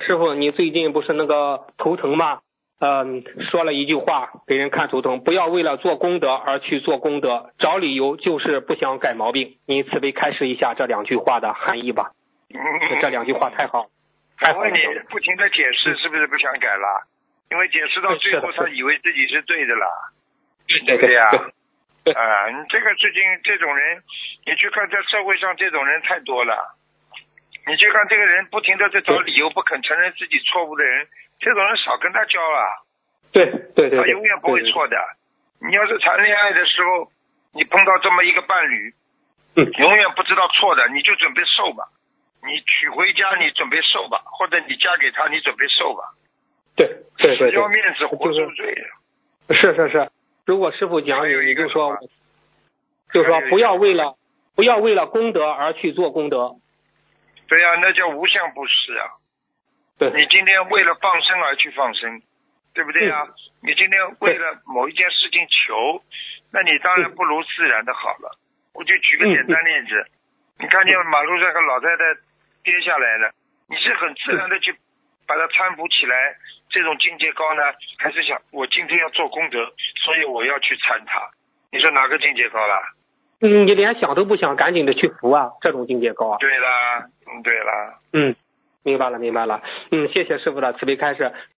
师傅，你最近不是那个头疼吗？说了一句话给人看头疼，不要为了做功德而去做功德，找理由就是不想改毛病。您慈悲开示一下这2句话的含义吧。这2句话太好，太好了。 你不停的解释，是不是不想改了？因为解释到最后，他以为自己是对的了，对不对呀？你这个事情，这种人，你去看在社会上这种人太多了。你去看这个人不停的在找理由，不肯承认自己错误的人，这种人少跟他交了。 对， 他永远不会错的。你要是谈恋爱的时候，你碰到这么一个伴侣，永远不知道错的，你就准备受吧。你娶回家，你准备受吧，或者你嫁给他，你准备受吧。 对， 要面子活受罪。 是。如果师傅讲你就说不要为了功德而去做功德。 对呀，那叫无相布施啊。 对， 你今天为了放生而去放生，对不对呀？你今天为了某一件事情求，那你当然不如自然的好了。我就举个简单例子，你看见马路上个老太太跌下来了，你是很自然的去把它搀扶起来，这种境界高呢，还是想我今天要做功德，所以我要去搀她？你说哪个境界高了？ 你连想都不想，赶紧的去扶啊，这种境界高啊。 对啦，对啦。 明白了。谢谢师傅的慈悲开示。